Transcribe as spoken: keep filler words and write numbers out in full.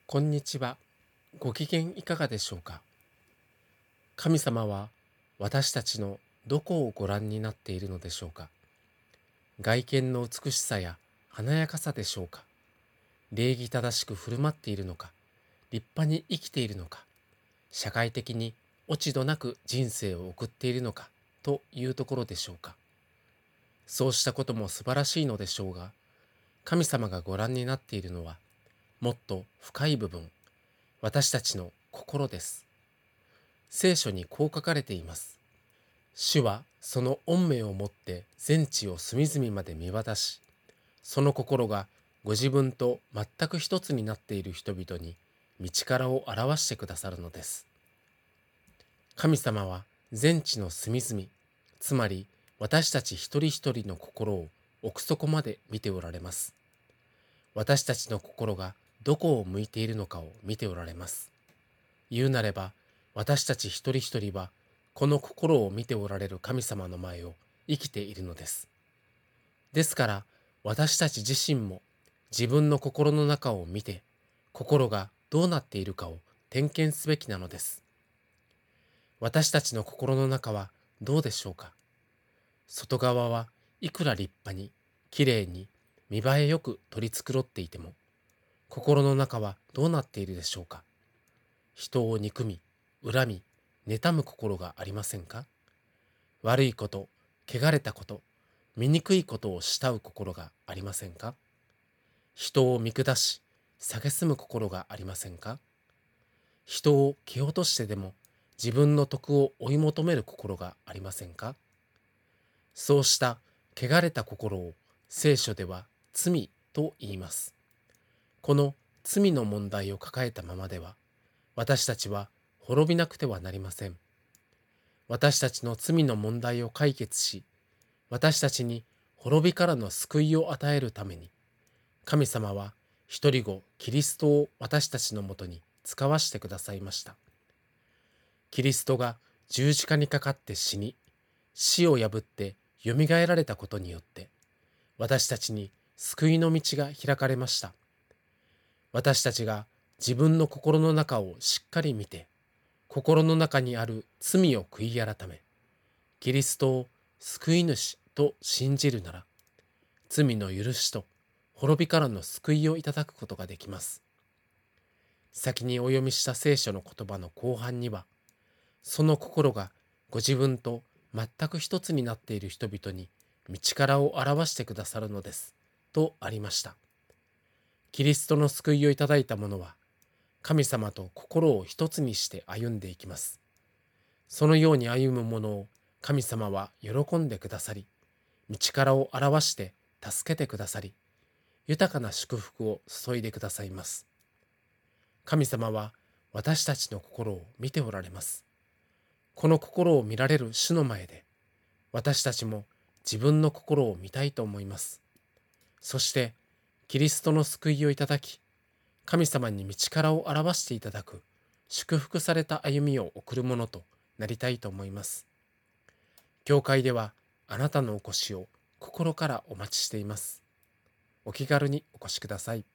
こんにちは。ご機嫌いかがでしょうか。神様は私たちのどこをご覧になっているのでしょうか。外見の美しさや華やかさでしょうか。礼儀正しく振る舞っているのか、立派に生きているのか、社会的に落ち度なく人生を送っているのかというところでしょうか。そうしたことも素晴らしいのでしょうが、神様がご覧になっているのはもっと深い部分、私たちの心です。聖書にこう書かれています。主はその恩命をもって全地を隅々まで見渡し、その心がご自分と全く一つになっている人々に道からを表してくださるのです。神様は全地の隅々、つまり私たち一人一人の心を奥底まで見ておられます。私たちの心がどこを向いているのかを見ておられます。言うなれば、私たち一人一人は、この心を見ておられる神様の前を生きているのです。ですから、私たち自身も自分の心の中を見て、心がどうなっているかを点検すべきなのです。私たちの心の中はどうでしょうか。外側はいくら立派に、きれいに、見栄えよく取り繕っていても、心の中はどうなっているでしょうか。人を憎み、恨み、妬む心がありませんか。悪いこと、汚れたこと、醜いことを慕う心がありませんか。人を見下し、蔑む心がありませんか。人を蹴落としてでも自分の徳を追い求める心がありませんか。そうした汚れた心を聖書では罪と言います。この罪の問題を抱えたままでは、私たちは滅びなくてはなりません。私たちの罪の問題を解決し、私たちに滅びからの救いを与えるために、神様は一人子キリストを私たちのもとに使わしてくださいました。キリストが十字架にかかって死に、死を破ってよみがえられたことによって、私たちに救いの道が開かれました。私たちが自分の心の中をしっかり見て、心の中にある罪を悔い改め、キリストを救い主と信じるなら、罪の許しと滅びからの救いをいただくことができます。先にお読みした聖書の言葉の後半には、その心がご自分と全く一つになっている人々に道からを表してくださるのです、とありました。キリストの救いをいただいた者は、神様と心を一つにして歩んでいきます。そのように歩む者を神様は喜んでくださり、道からを表して助けてくださり、豊かな祝福を注いでくださいます。神様は私たちの心を見ておられます。この心を見られる主の前で、私たちも自分の心を見たいと思います。そして、キリストの救いをいただき、神様に道からを表していただく祝福された歩みを送るものとなりたいと思います。教会ではあなたのお越しを心からお待ちしています。お気軽にお越しください。